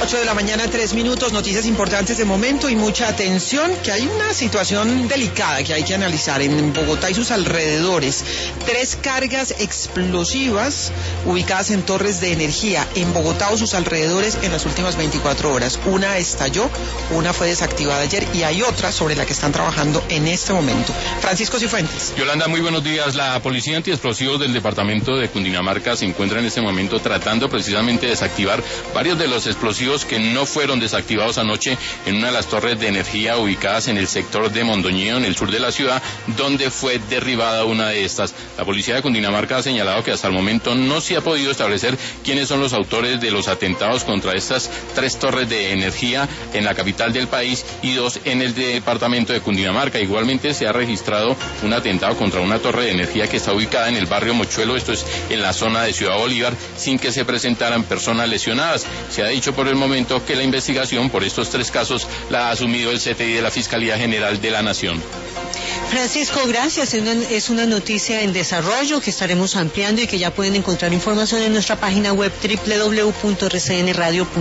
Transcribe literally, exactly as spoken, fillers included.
Ocho de la mañana, tres minutos, noticias importantes de momento y mucha atención, que hay una situación delicada que hay que analizar en Bogotá y sus alrededores. Tres cargas explosivas ubicadas en torres de energía en Bogotá o sus alrededores en las últimas veinticuatro horas. Una estalló, una fue desactivada ayer y hay otra sobre la que están trabajando en este momento. Francisco Cifuentes. Yolanda, muy buenos días. La Policía Antiexplosivos del departamento de Cundinamarca se encuentra en este momento tratando precisamente de desactivar varios de los explosivos que no fueron desactivados anoche en una de las torres de energía ubicadas en el sector de Mondoñedo, en el sur de la ciudad, donde fue derribada una de estas. La Policía de Cundinamarca ha señalado que hasta el momento no se ha podido establecer quiénes son los autores de los atentados contra estas tres torres de energía en la capital del país y dos en el departamento de Cundinamarca. Igualmente se ha registrado un atentado contra una torre de energía que está ubicada en el barrio Mochuelo, esto es en la zona de Ciudad Bolívar, sin que se presentaran personas lesionadas. Se ha dicho por el momento que la investigación por estos tres casos la ha asumido el C T I de la Fiscalía General de la Nación. Francisco, gracias. Es una, es una noticia en desarrollo que estaremos ampliando y que ya pueden encontrar información en nuestra página web doble u doble u doble u punto r c n radio punto com.